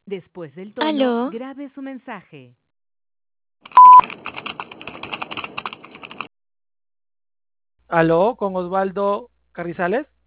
Después del tono, Aló, grabe su mensaje. Aló, con Osvaldo Carrizales.